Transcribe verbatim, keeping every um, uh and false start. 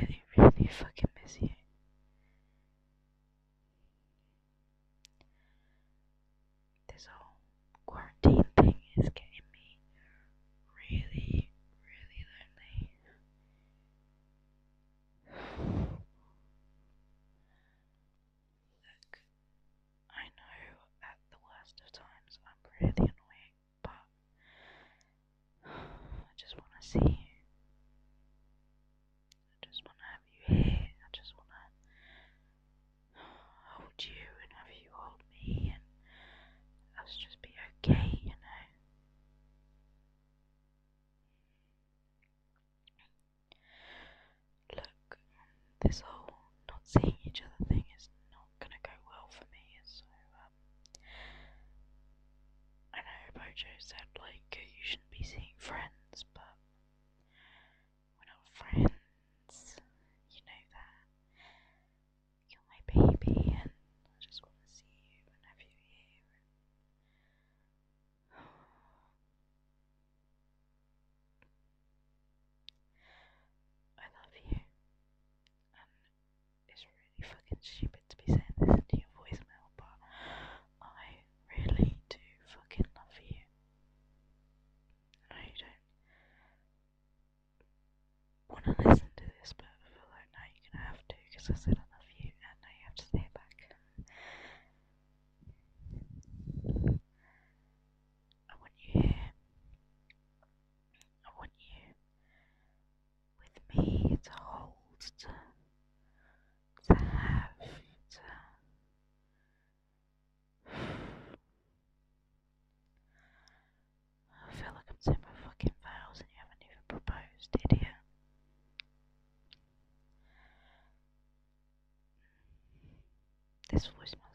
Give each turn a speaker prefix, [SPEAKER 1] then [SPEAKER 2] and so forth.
[SPEAKER 1] really, really fucking miss you. This whole quarantine thing is getting me really, really lonely. Look, I know at the worst of times I'm really annoying, but I just want to see you. I just want to have you here. I just want to hold you and have you hold me and us just be okay, you know. Look, this whole not seeing each other thing is not gonna go well for me, so um, I know Bojo said like you shouldn't be seeing friends, but we're not friends, you know that. You're my baby and I just want to see you and have you here. I love you, and it's really fucking stupid to be saying this into your voicemail, but I really do fucking love you. I know you don't want to listen to this, but I feel like now you're gonna have to, because I said I love you, and now you have to say it back. I want you here. I want you with me to hold, to, to have, to... I feel like I'm saying my fucking vows and you haven't even proposed, idiot. This voicemail